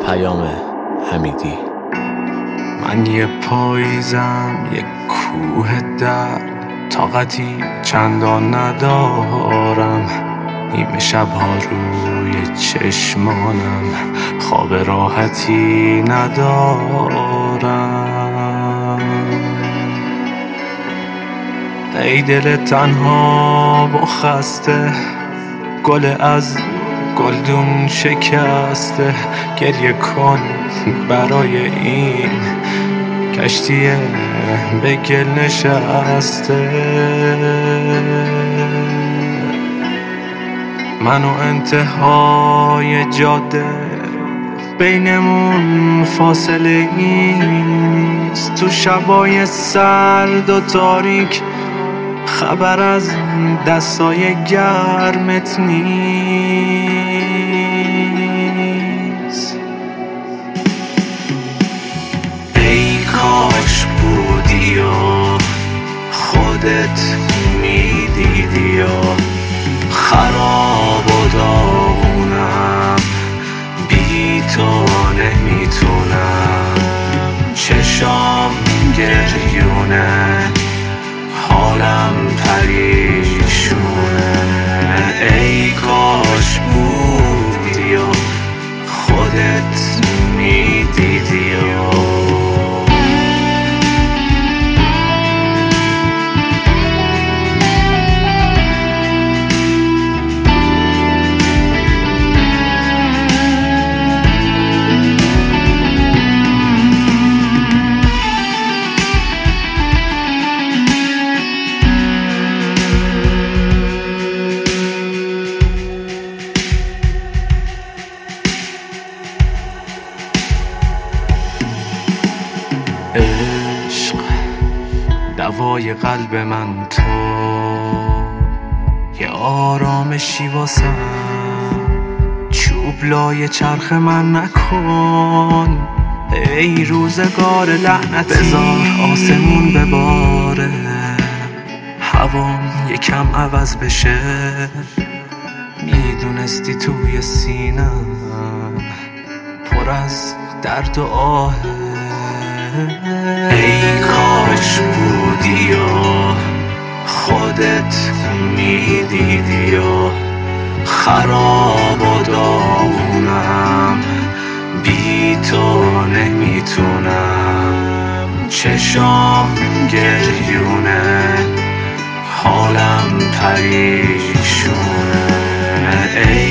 حمیدی. من یه پاییزم، یه کوه درد، طاقتی چندان ندارم. نیمه شبها روی چشمانم، خواب راحتی ندارم. ای دل تنها و خسته، گل از گلدون شکسته، گریه کن برای این کشتی به گل نشسته. من و انتهای جاده، بینمون فاصله نیست. تو شبای سرد و تاریک خبر از دستای گرمت نیست. ای کاش بودی و خودت میدیدی و خراب و داغونم، بی تو نمیتونم. چشام گریونه، حالم پریشونه. ای کاش بودی و خودت میدیدی و عشق دوای قلب من، تو یه آرامشی واسم. چوب لای چرخ من نکن، ای روزگار لعنتی. بذار آسمون بباره، هوام یکم عوض بشه. میدونستی توی سینم پر از درد و آه. ای کاش بودی و خودت میدیدی و خراب و داغونم، بی تو نمیتونم. چشام گریونه، حالم پریشونه. ای